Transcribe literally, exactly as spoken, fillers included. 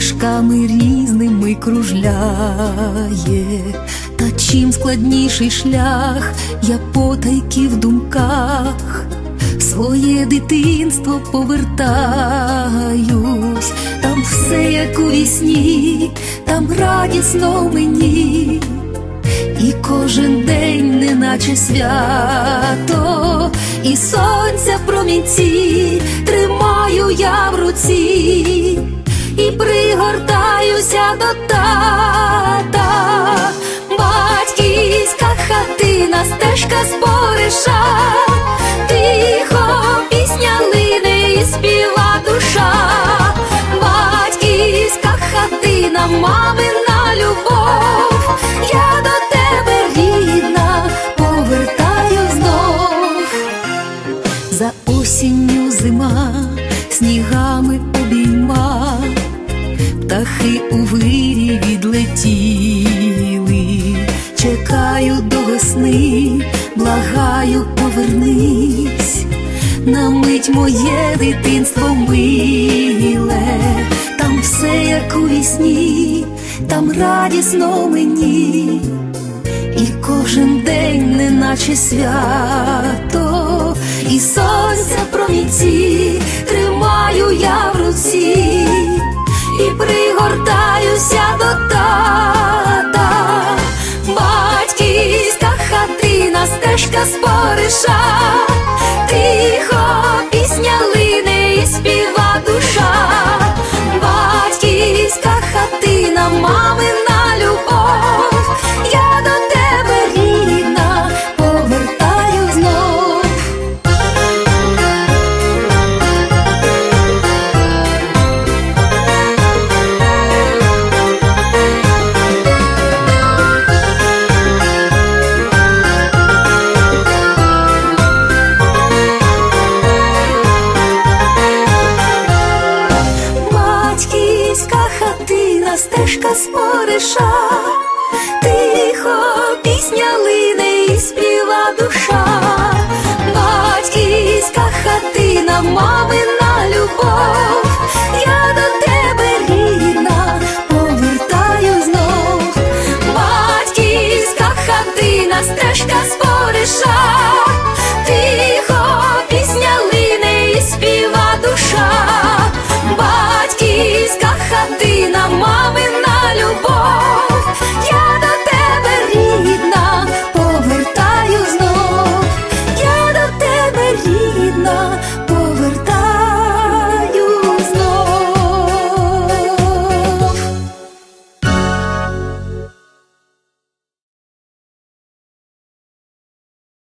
стежками різними кружляє, та чим складніший шлях, я потайки в думках в своє дитинство повертаюсь. Там все як у вісні, там радісно мені, і кожен день неначе свято, і сонця промінці тримаю я в руці, і пригортаюся до тата. Батьківська хатина, стежка спориша, тихо пісня лине і співа душа. Батьківська хатина, мамина любов, я до тебе, рідна, повертаю знов. За осінню зима снігами обійма, птахи у вирі відлетіли. Чекаю до весни, благаю, повернись на мить, моє дитинство миле. Там все як у вісні, там радісно мені, і кожен день неначе свято, і сонця промінці тримаю я в руці, і пригортаюся до тата. Батьківська хатина, стежка спориша, тихо пісня лине і співа душа. Батьківська хатина, мамина любов, я до тебе, рідна, повертаю знов. Батьківська хатина, стежка спориша, тихо пісня лине і співа душа. Батьківська хатина, мамина любов,